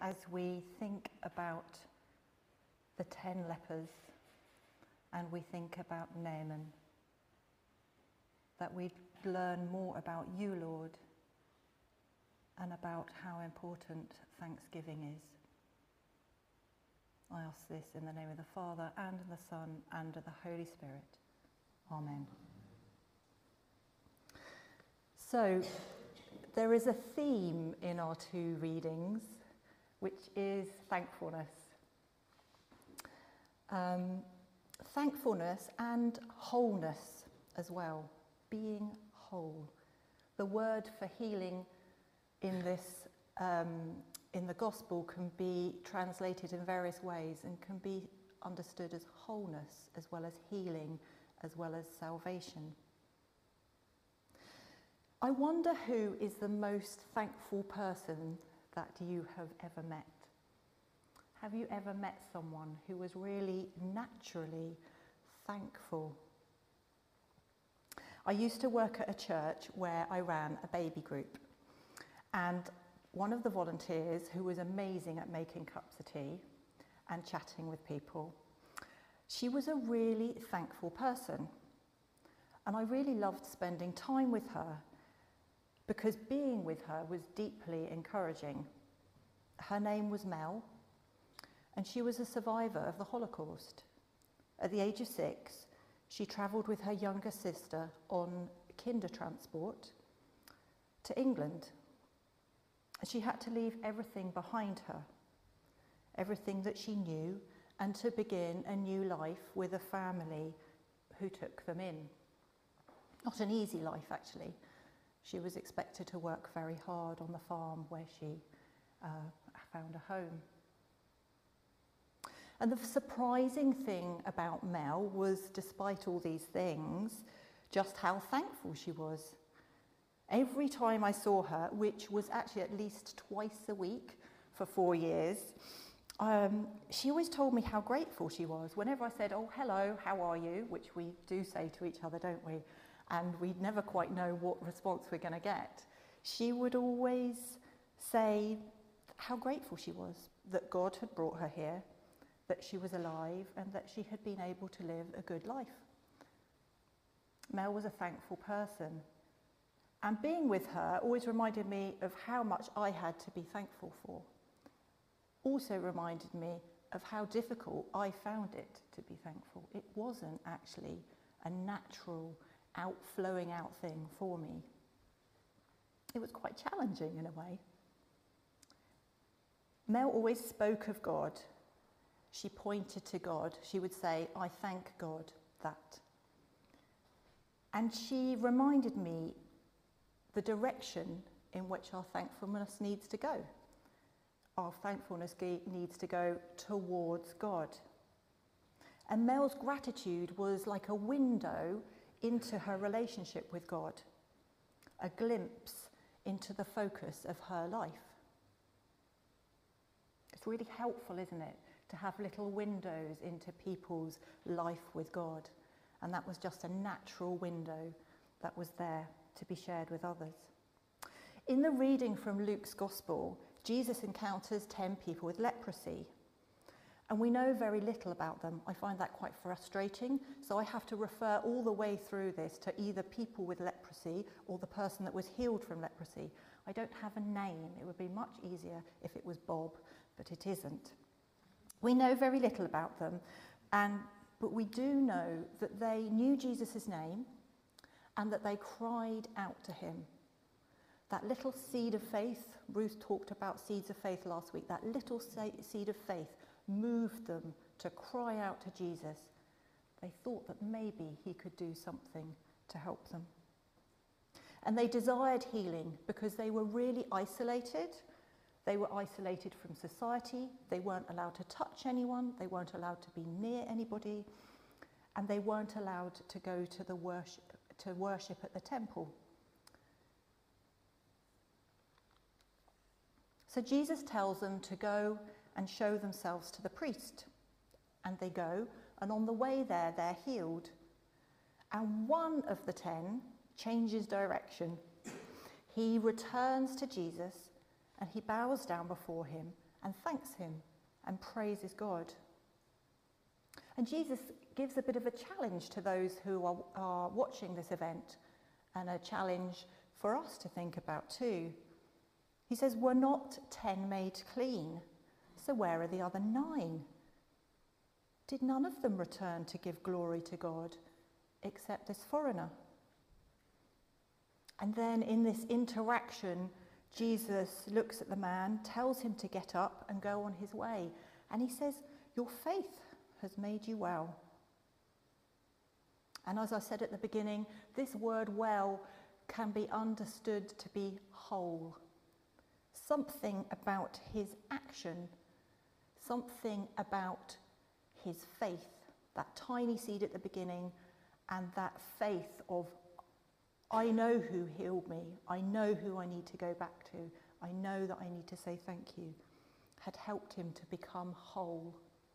as we think about the 10 lepers and we think about Naaman, that we learn more about you, Lord, and about how important thanksgiving is. I ask this in the name of the Father, and of the Son, and of the Holy Spirit. Amen. So, there is a theme in our two readings, which is thankfulness. Thankfulness and wholeness as well, being whole. The word for healing in this, in the gospel can be translated in various ways and can be understood as wholeness as well as healing as well as salvation. I wonder who is the most thankful person that you have ever met. Have you ever met someone who was really naturally thankful? I used to work at a church where I ran a baby group, and one of the volunteers, who was amazing at making cups of tea and chatting with people, she was a really thankful person. And I really loved spending time with her because being with her was deeply encouraging. Her name was Mel, and she was a survivor of the Holocaust. At the age of 6, she travelled with her younger sister on Kindertransport to England. She had to leave everything behind her, everything that she knew, and to begin a new life with a family who took them in. Not an easy life, actually. She was expected to work very hard on the farm where she found a home. And the surprising thing about Mel was, despite all these things, just how thankful she was. Every time I saw her, which was actually at least twice a week for 4 years, she always told me how grateful she was. Whenever I said, "Oh, hello, how are you?" which we do say to each other, don't we? And we never quite know what response we're going to get. She would always say how grateful she was that God had brought her here, that she was alive, and that she had been able to live a good life. Mel was a thankful person. And being with her always reminded me of how much I had to be thankful for. Also reminded me of how difficult I found it to be thankful. It wasn't actually a natural flowing out thing for me. It was quite challenging in a way. Mel always spoke of God. She pointed to God. She would say, "I thank God that." And she reminded me the direction in which our thankfulness needs to go. Our thankfulness needs to go towards God. And Mel's gratitude was like a window into her relationship with God, a glimpse into the focus of her life. It's really helpful, isn't it, to have little windows into people's life with God. And that was just a natural window that was there to be shared with others. In the reading from Luke's Gospel, Jesus encounters 10 people with leprosy. And we know very little about them. I find that quite frustrating, so I have to refer all the way through this to either people with leprosy or the person that was healed from leprosy. I don't have a name. It would be much easier if it was Bob, but it isn't. We know very little about them, but we do know that they knew Jesus' name and that they cried out to him. That little seed of faith, Ruth talked about seeds of faith last week, that little seed of faith moved them to cry out to Jesus. They thought that maybe he could do something to help them. And they desired healing because they were really isolated. They were isolated from society. They weren't allowed to touch anyone. They weren't allowed to be near anybody. And they weren't allowed to go to worship at the temple. So Jesus tells them to go and show themselves to the priest. And they go, and on the way there, they're healed. And one of the 10 changes direction. He returns to Jesus, and he bows down before him, and thanks him and praises God. And Jesus gives a bit of a challenge to those who are watching this event, and a challenge for us to think about too. He says, "Were not 10 made clean? So where are the other 9? Did none of them return to give glory to God, except this foreigner?" And then in this interaction, Jesus looks at the man, tells him to get up and go on his way. And he says, "Your faith has made you well." And as I said at the beginning, this word well can be understood to be whole. Something about his action, something about his faith, that tiny seed at the beginning, and that faith of, I know who healed me, I know who I need to go back to, I know that I need to say thank you, had helped him to become whole.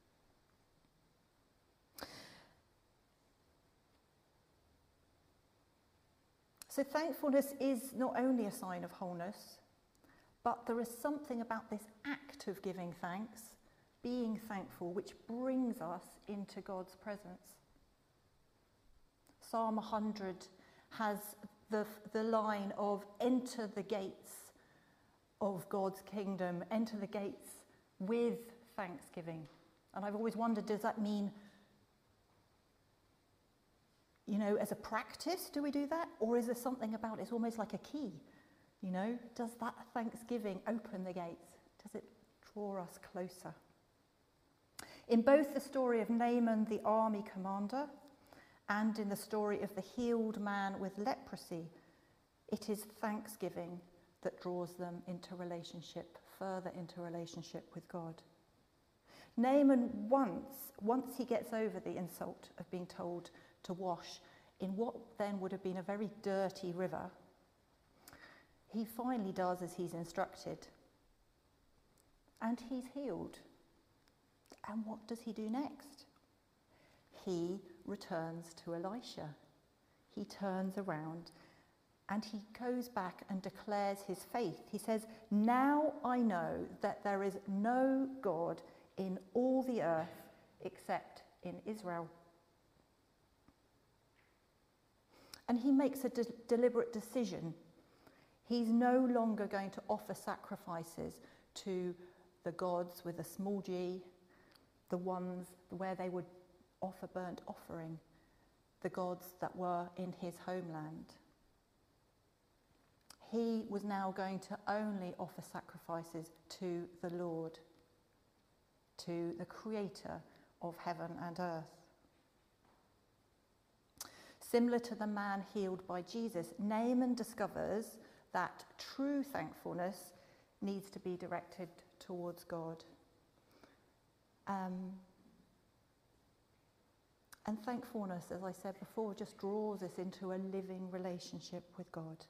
So thankfulness is not only a sign of wholeness, but there is something about this act of giving thanks, being thankful, which brings us into God's presence. Psalm 100 has the line of, "Enter the gates of God's kingdom, enter the gates with thanksgiving." And I've always wondered, does that mean, as a practice, do we do that? Or is there something about it's almost like a key? Does that thanksgiving open the gates? Does it draw us closer? In both the story of Naaman, the army commander, and in the story of the healed man with leprosy, it is thanksgiving that draws them into relationship, further into relationship with God. Naaman, once he gets over the insult of being told to wash in what then would have been a very dirty river, he finally does as he's instructed. And he's healed. And what does he do next? He returns to Elisha. He turns around and he goes back and declares his faith. He says, "Now I know that there is no God in all the earth except in Israel." And he makes a deliberate decision. He's no longer going to offer sacrifices to the gods with a small g, the ones where they would offer burnt offering, the gods that were in his homeland. He was now going to only offer sacrifices to the Lord, to the creator of heaven and earth. Similar to the man healed by Jesus, Naaman discovers that true thankfulness needs to be directed towards God. And thankfulness, as I said before, just draws us into a living relationship with God.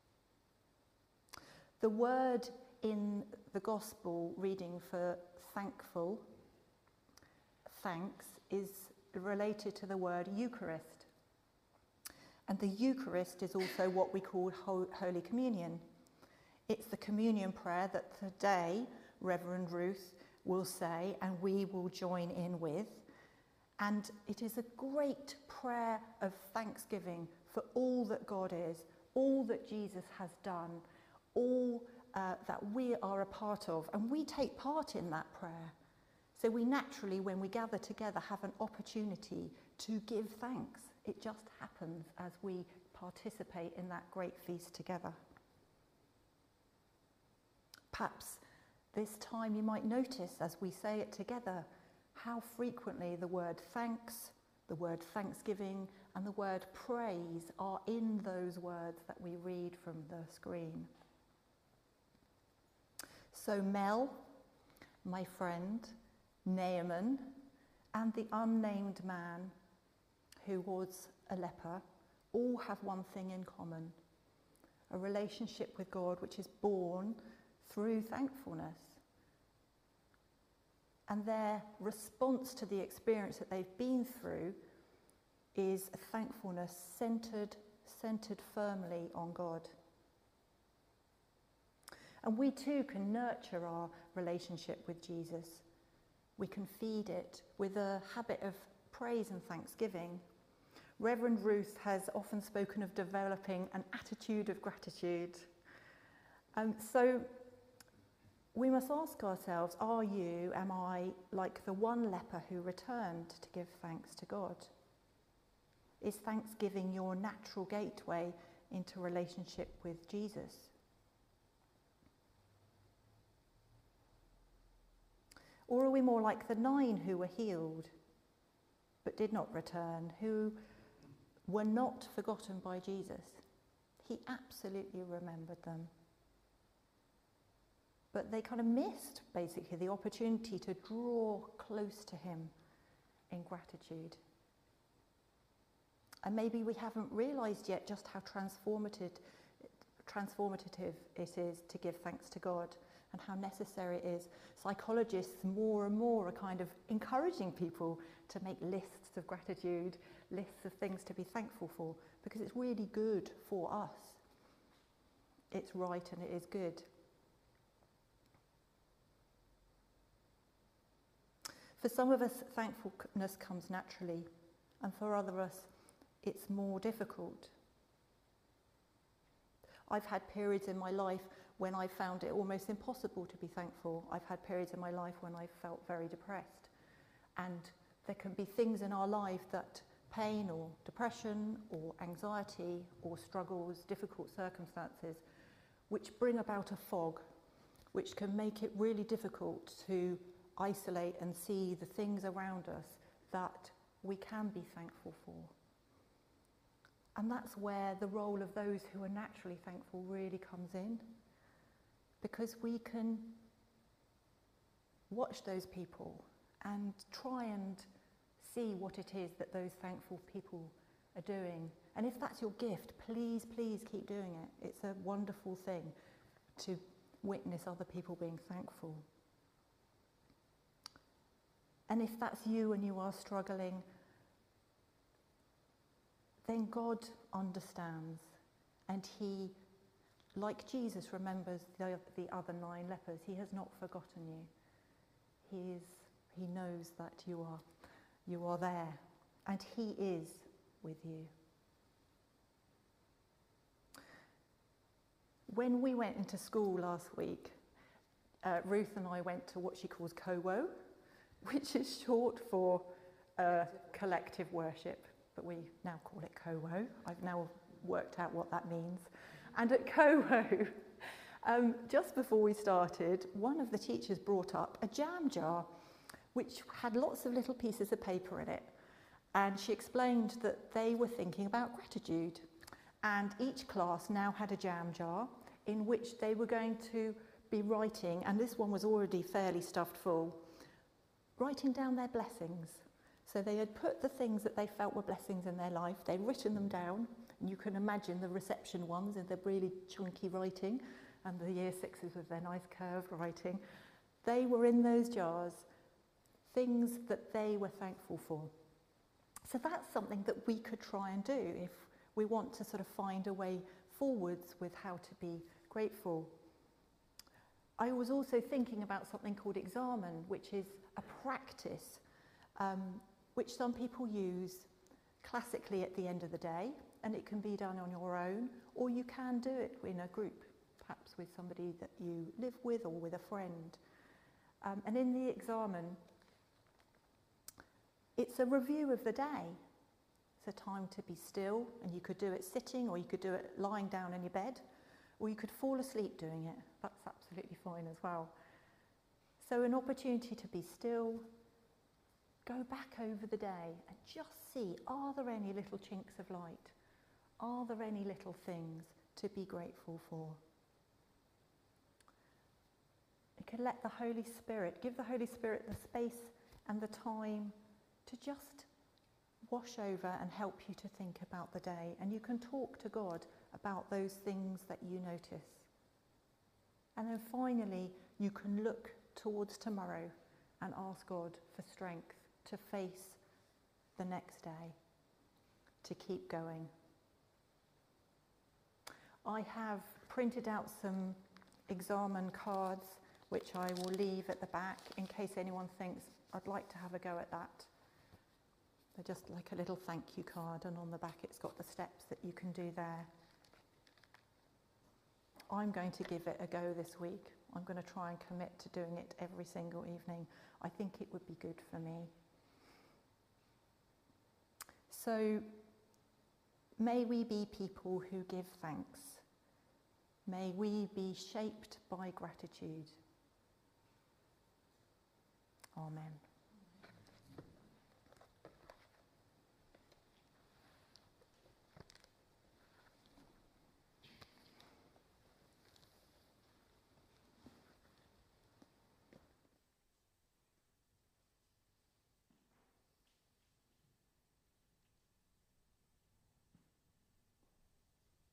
The word in the Gospel reading for thankful, thanks, is related to the word Eucharist. And the Eucharist is also what we call Holy Communion. It's the communion prayer that today Reverend Ruth will say and we will join in with. And it is a great prayer of thanksgiving for all that God is, all that Jesus has done, all that we are a part of. And we take part in that prayer. So we naturally, when we gather together, have an opportunity to give thanks. It just happens as we participate in that great feast together. Perhaps this time you might notice as we say it together how frequently the word thanks, the word thanksgiving, and the word praise are in those words that we read from the screen. So Mel, my friend, Naaman, and the unnamed man who was a leper all have one thing in common: a relationship with God which is born through thankfulness. And their response to the experience that they've been through is a thankfulness centered firmly on God. And we too can nurture our relationship with Jesus. We can feed it with a habit of praise and thanksgiving. Reverend Ruth has often spoken of developing an attitude of gratitude. So we must ask ourselves, am I like the one leper who returned to give thanks to God? Is thanksgiving your natural gateway into relationship with Jesus? Or are we more like the 9 who were healed but did not return, who were not forgotten by Jesus? He absolutely remembered them. But they kind of missed, basically, the opportunity to draw close to him in gratitude. And maybe we haven't realised yet just how transformative it is to give thanks to God, and how necessary it is. Psychologists more and more are kind of encouraging people to make lists of gratitude, lists of things to be thankful for, because it's really good for us. It's right and it is good. For some of us, thankfulness comes naturally, and for others of us, it's more difficult. I've had periods in my life when I found it almost impossible to be thankful. I've had periods in my life when I felt very depressed. And there can be things in our life that pain or depression or anxiety or struggles, difficult circumstances, which bring about a fog, which can make it really difficult to isolate and see the things around us that we can be thankful for. And that's where the role of those who are naturally thankful really comes in, because we can watch those people and try and see what it is that those thankful people are doing. And if that's your gift, please, please keep doing it. It's a wonderful thing to witness other people being thankful. And if that's you and you are struggling, then God understands, and he, like Jesus, remembers the other 9 lepers. He has not forgotten you. He knows that you are there, and he is with you. When we went into school last week, Ruth and I went to what she calls COWO, which is short for collective worship, but we now call it COWO. I've now worked out what that means. And at COWO, just before we started, one of the teachers brought up a jam jar, which had lots of little pieces of paper in it. And she explained that they were thinking about gratitude. And each class now had a jam jar in which they were going to be writing, and this one was already fairly stuffed full, writing down their blessings. So they had put the things that they felt were blessings in their life, they'd written them down, and you can imagine the reception ones in their really chunky writing, and the year 6s with their nice curved writing. They were in those jars, things that they were thankful for. So that's something that we could try and do if we want to sort of find a way forwards with how to be grateful. I was also thinking about something called Examen, which is a practice which some people use classically at the end of the day, and it can be done on your own, or you can do it in a group, perhaps with somebody that you live with or with a friend. And in the Examen, it's a review of the day. It's a time to be still, and you could do it sitting, or you could do it lying down in your bed, or you could fall asleep doing it. That's absolutely fine as well. So an opportunity to be still, go back over the day and just see, are there any little chinks of light? Are there any little things to be grateful for? You can let the Holy Spirit, give the Holy Spirit the space and the time to just wash over and help you to think about the day. And you can talk to God about those things that you notice. And then finally, you can look towards tomorrow and ask God for strength to face the next day, to keep going. I have printed out some examen cards, which I will leave at the back in case anyone thinks, I'd like to have a go at that. They're just like a little thank you card, and on the back it's got the steps that you can do there. I'm going to give it a go this week. I'm going to try and commit to doing it every single evening. I think it would be good for me. So may we be people who give thanks. May we be shaped by gratitude. Amen.